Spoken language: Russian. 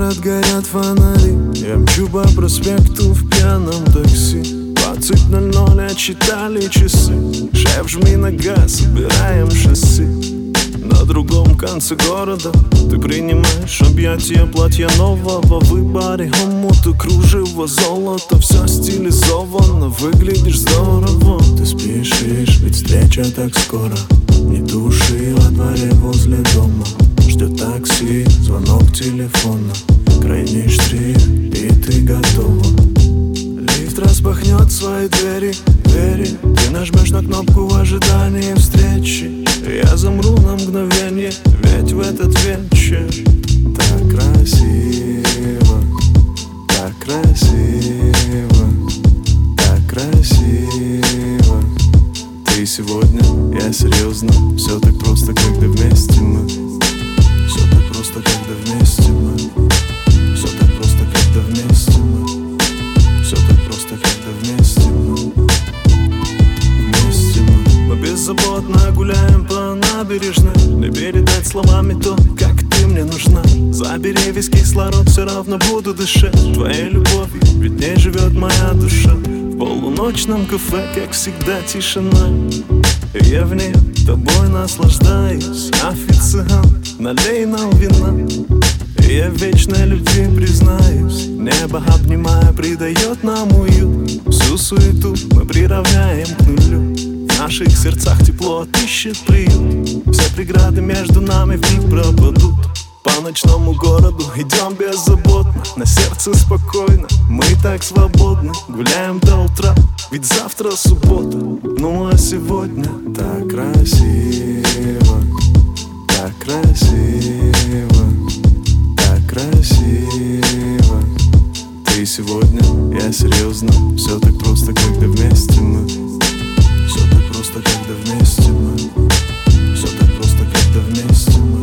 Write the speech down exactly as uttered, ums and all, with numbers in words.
город, горят фонари. Я мчу по проспекту в пьяном такси. Двадцать ноль ноль, отчитали часы. Шеф, жми на газ, убираем шасси. На другом конце города ты принимаешь объятия, платья нового в выборе, омуты, кружево, золото. Все стилизовано, выглядишь здорово. Ты спешишь, ведь встреча так скоро. Не души во дворе возле дома. Ждет такси, звонок телефона. Крайний штрих, и ты готова. Лифт распахнет свои двери, двери. Ты нажмешь на кнопку в ожидании встречи. Я замру на мгновенье, ведь в этот вечер так красиво, так красиво, так красиво. Ты сегодня, я серьезно. Все так просто, когда вместе мы. Все так просто, когда вместе мы. Все так просто, когда вместе мы. Все так просто, когда вместе мы. Вместе мы. Мы беззаботно гуляем по набережной. Не передать словами то, как ты мне нужна. Забери весь кислород, все равно буду дышать твоей любовью, ведь в ней живет моя душа. В полуночном кафе, как всегда, тишина. И я в ней тобой наслаждаюсь. Официант, налей нам вина. И я в вечной любви признаюсь. Небо, обнимая, придает нам уют. Всю суету мы приравняем к нулю. В наших сердцах тепло отыщет приют. Все преграды между нами вмиг пропадут. По ночному городу идем беззаботно. На сердце спокойно, мы так свободны. Гуляем до утра, ведь завтра суббота. Ну а сегодня так красиво, так красиво, так красиво. Ты сегодня, я серьезно. Все так просто, когда вместе мы. Все так просто, когда вместе мы. Все так просто, когда вместе мы.